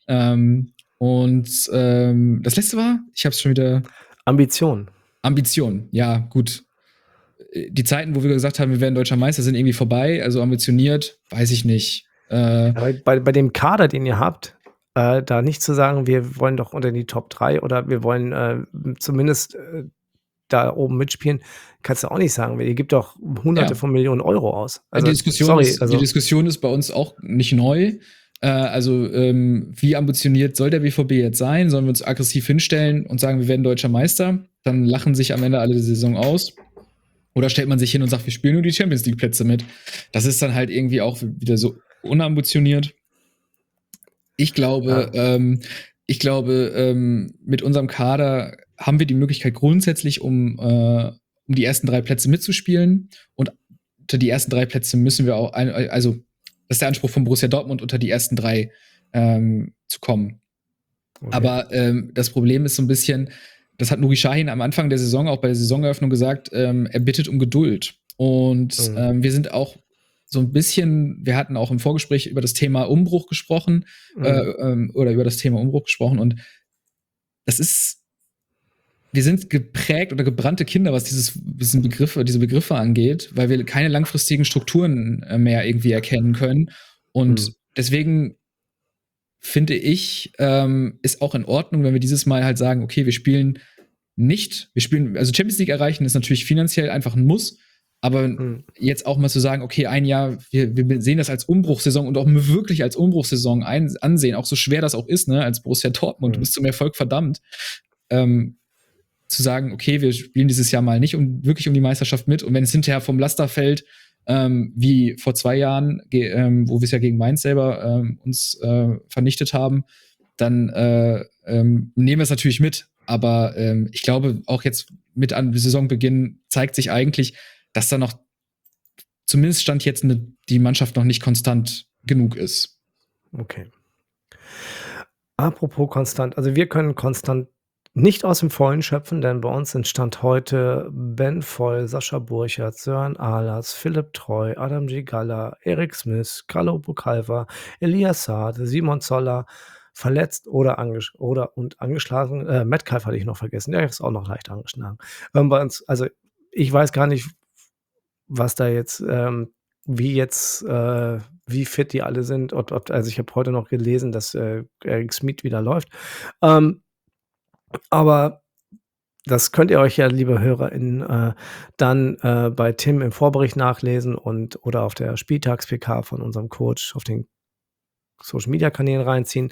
Das letzte war, ich hab's schon wieder. Ambition, ja, gut. Die Zeiten, wo wir gesagt haben, wir werden deutscher Meister, sind irgendwie vorbei. Also ambitioniert, weiß ich nicht. bei dem Kader, den ihr habt, da nicht zu sagen, wir wollen doch unter die Top 3 oder wir wollen zumindest da oben mitspielen, kannst du auch nicht sagen, weil ihr gebt doch Hunderte von Millionen Euro aus. Also, die Diskussion ist bei uns auch nicht neu. Wie ambitioniert soll der BVB jetzt sein? Sollen wir uns aggressiv hinstellen und sagen, wir werden deutscher Meister? Dann lachen sich am Ende alle die Saison aus. Oder stellt man sich hin und sagt, wir spielen nur die Champions League Plätze mit? Das ist dann halt irgendwie auch wieder so unambitioniert. Ich glaube, mit unserem Kader haben wir die Möglichkeit grundsätzlich, um die ersten 3 Plätze mitzuspielen. Und unter die ersten 3 Plätze müssen wir auch, das ist der Anspruch von Borussia Dortmund, unter die ersten 3 zu kommen. Okay. Aber das Problem ist so ein bisschen, das hat Nuri Sahin am Anfang der Saison, auch bei der Saisoneröffnung gesagt, er bittet um Geduld. Und wir sind auch so ein bisschen, wir hatten auch im Vorgespräch über das Thema Umbruch gesprochen, oder über das Thema Umbruch gesprochen. Und wir sind geprägt oder gebrannte Kinder, was diese Begriffe angeht, weil wir keine langfristigen Strukturen mehr irgendwie erkennen können. Und deswegen finde ich, ist auch in Ordnung, wenn wir dieses Mal halt sagen, okay, also Champions League erreichen ist natürlich finanziell einfach ein Muss, aber jetzt auch mal zu sagen, okay, ein Jahr, wir sehen das als Umbruchssaison und auch wirklich als Umbruchssaison ansehen, auch so schwer das auch ist, ne, als Borussia Dortmund, du bist zum Erfolg verdammt, zu sagen, okay, wir spielen dieses Jahr mal nicht wirklich um die Meisterschaft mit und wenn es hinterher vom Laster fällt, wie vor 2 Jahren, wo wir es ja gegen Mainz selber uns vernichtet haben, dann nehmen wir es natürlich mit. Aber ich glaube, auch jetzt mit an Saisonbeginn zeigt sich eigentlich, dass da noch, zumindest Stand jetzt, die Mannschaft noch nicht konstant genug ist. Okay. Apropos konstant, also wir können konstant nicht aus dem Vollen schöpfen, denn bei uns sind Stand heute Ben Voll, Sascha Burchert, Sören Ahlers, Philipp Treu, Adam Gigala, Erik Smith, Carlo Bucalva, Elias Saad, Simon Zoller, verletzt oder angeschlagen. Metcalf hatte ich noch vergessen, der ist auch noch leicht angeschlagen. Bei uns, also ich weiß gar nicht, was da jetzt, wie jetzt wie fit die alle sind. Also ich habe heute noch gelesen, dass Eric Smith wieder läuft. Aber das könnt ihr euch ja, liebe HörerInnen, dann bei Tim im Vorbericht nachlesen oder auf der Spieltags-PK von unserem Coach auf den Social-Media-Kanälen reinziehen.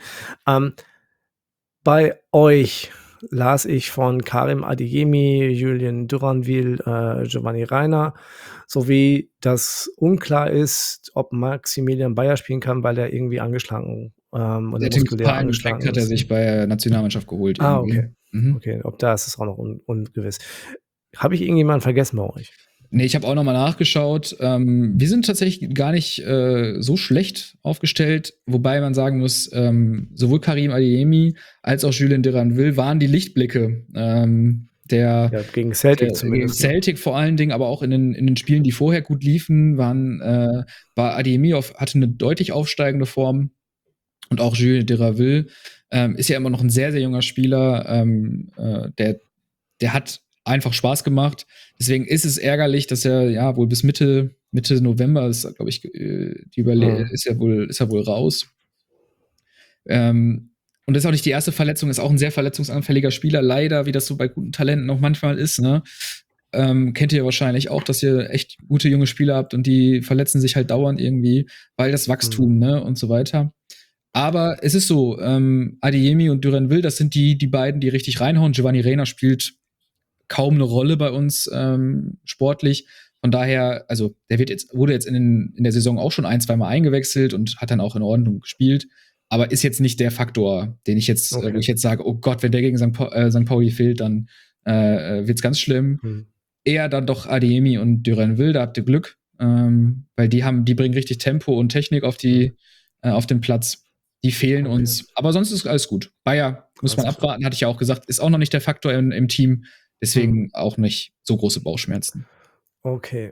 Bei euch las ich von Karim Adeyemi, Julien Duranville, Giovanni Reiner, sowie dass unklar ist, ob Maximilian Bayer spielen kann, weil er irgendwie angeschlagen oder muskulär angeschlagen hat er ist. sich bei der Nationalmannschaft geholt. Okay. Mhm. Okay, ob da ist es auch noch ungewiss. Habe ich irgendjemanden vergessen bei euch? Nee, ich habe auch noch mal nachgeschaut. Wir sind tatsächlich gar nicht so schlecht aufgestellt, wobei man sagen muss, sowohl Karim Adeyemi als auch Julien Duranville waren die Lichtblicke. Gegen Celtic zumindest. Gegen Celtic vor allen Dingen, aber auch in den Spielen, die vorher gut liefen, war Adeyemi hatte eine deutlich aufsteigende Form. Und auch Julien Duranville ist ja immer noch ein sehr, sehr junger Spieler. Der hat einfach Spaß gemacht. Deswegen ist es ärgerlich, dass er ja wohl bis Mitte November ist, glaube ich, ist er wohl raus. Und das ist auch nicht die erste Verletzung, ist auch ein sehr verletzungsanfälliger Spieler, leider, wie das so bei guten Talenten noch manchmal ist, ne? Kennt ihr wahrscheinlich auch, dass ihr echt gute junge Spieler habt und die verletzen sich halt dauernd irgendwie, weil das Wachstum, ne, und so weiter. Aber es ist so, Adeyemi und Duranville, das sind die beiden, die richtig reinhauen. Giovanni Reiner spielt kaum eine Rolle bei uns sportlich. Von daher, also der wurde jetzt in der Saison auch schon 1-2 Mal eingewechselt und hat dann auch in Ordnung gespielt, aber ist jetzt nicht der Faktor, den ich jetzt, wo ich jetzt sage, oh Gott, wenn der gegen St. Pauli fehlt, dann wird's ganz schlimm. Eher dann doch Adeyemi und Duranville, da habt ihr Glück, weil die bringen richtig Tempo und Technik auf den Platz. Die fehlen uns, aber sonst ist alles gut. Bayer muss man abwarten, hatte ich ja auch gesagt, ist auch noch nicht der Faktor im Team. Deswegen auch nicht so große Bauchschmerzen. Okay.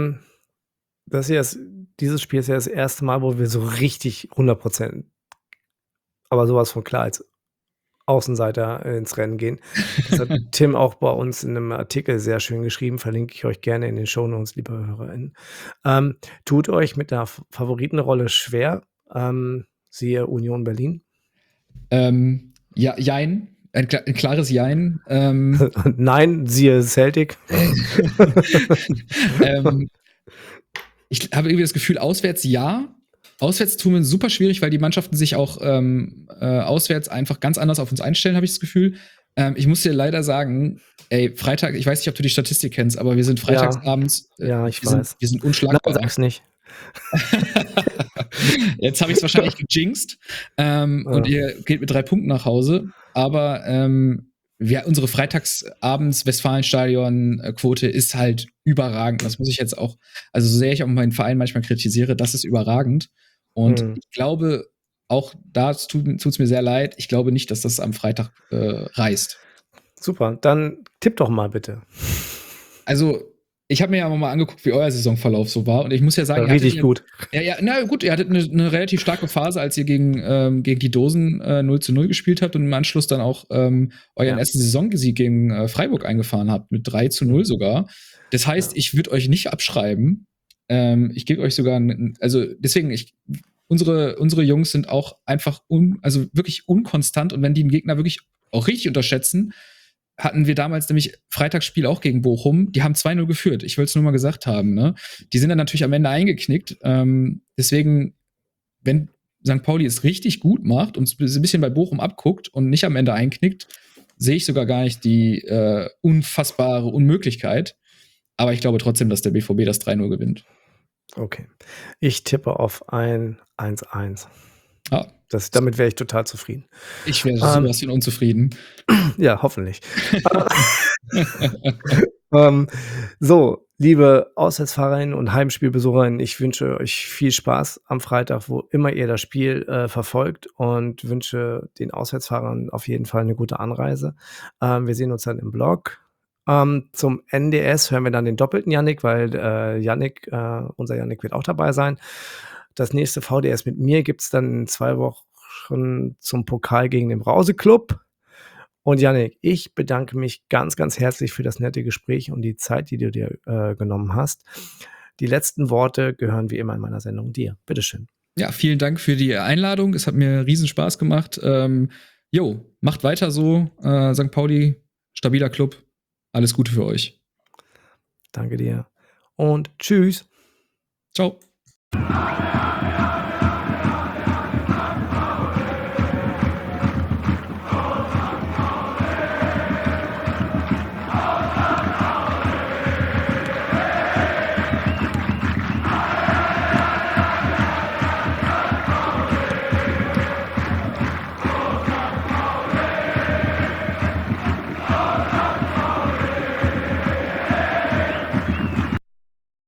Dieses Spiel ist ja das erste Mal, wo wir so richtig 100%, aber sowas von klar als Außenseiter ins Rennen gehen. Das hat Tim auch bei uns in einem Artikel sehr schön geschrieben. Verlinke ich euch gerne in den Shownotes, liebe HörerInnen. Tut euch mit der Favoritenrolle schwer? Siehe Union Berlin. Ja, jein. Ein klares Jein. Nein, siehe Celtic. Ich habe irgendwie das Gefühl, auswärts ja. Auswärts tun wir super schwierig, weil die Mannschaften sich auch auswärts einfach ganz anders auf uns einstellen, habe ich das Gefühl. Ich muss dir leider sagen, Freitag, ich weiß nicht, ob du die Statistik kennst, aber wir sind freitagsabends. Ja, ich weiß. Wir sind unschlagbar. Nein, sag's nicht. Jetzt habe ich es wahrscheinlich gejinxt. Und ihr geht mit 3 Punkten nach Hause. Aber unsere Freitagsabends Westfalenstadion-Quote ist halt überragend. Das muss ich jetzt auch, also so sehr ich auch meinen Verein manchmal kritisiere, das ist überragend. Und ich glaube, auch da tut's mir sehr leid. Ich glaube nicht, dass das am Freitag reißt. Super, dann tipp doch mal bitte. Also, ich habe mir ja mal angeguckt, wie euer Saisonverlauf so war. Und ich muss ja sagen, richtig gut. Na gut, ihr hattet eine relativ starke Phase, als ihr gegen die Dosen 0-0 gespielt habt und im Anschluss dann auch euren ersten Saisonsieg gegen Freiburg eingefahren habt, mit 3-0 sogar. Das heißt, ich würde euch nicht abschreiben. Ich gebe euch sogar, deswegen, unsere Jungs sind auch einfach wirklich unkonstant. Und wenn die den Gegner wirklich auch richtig unterschätzen, hatten wir damals nämlich Freitagsspiel auch gegen Bochum. Die haben 2-0 geführt. Ich will es nur mal gesagt haben. Ne? Die sind dann natürlich am Ende eingeknickt. Deswegen, wenn St. Pauli es richtig gut macht und ein bisschen bei Bochum abguckt und nicht am Ende einknickt, sehe ich sogar gar nicht die unfassbare Unmöglichkeit. Aber ich glaube trotzdem, dass der BVB das 3-0 gewinnt. Okay. Ich tippe auf ein 1-1. Ah. Damit wäre ich total zufrieden. Ich wäre sowas von unzufrieden. Ja, hoffentlich. So, liebe Auswärtsfahrerinnen und Heimspielbesucherinnen, ich wünsche euch viel Spaß am Freitag, wo immer ihr das Spiel verfolgt, und wünsche den Auswärtsfahrern auf jeden Fall eine gute Anreise. Wir sehen uns dann im Blog. Zum NDS hören wir dann den doppelten Yannick, weil unser Yannick wird auch dabei sein. Das nächste VDS mit mir gibt es dann in 2 Wochen zum Pokal gegen den Brause-Club. Und Yannick, ich bedanke mich ganz, ganz herzlich für das nette Gespräch und die Zeit, die du dir genommen hast. Die letzten Worte gehören wie immer in meiner Sendung dir. Bitteschön. Ja, vielen Dank für die Einladung. Es hat mir riesen Spaß gemacht. Macht weiter so. St. Pauli, stabiler Club. Alles Gute für euch. Danke dir. Und tschüss. Ciao.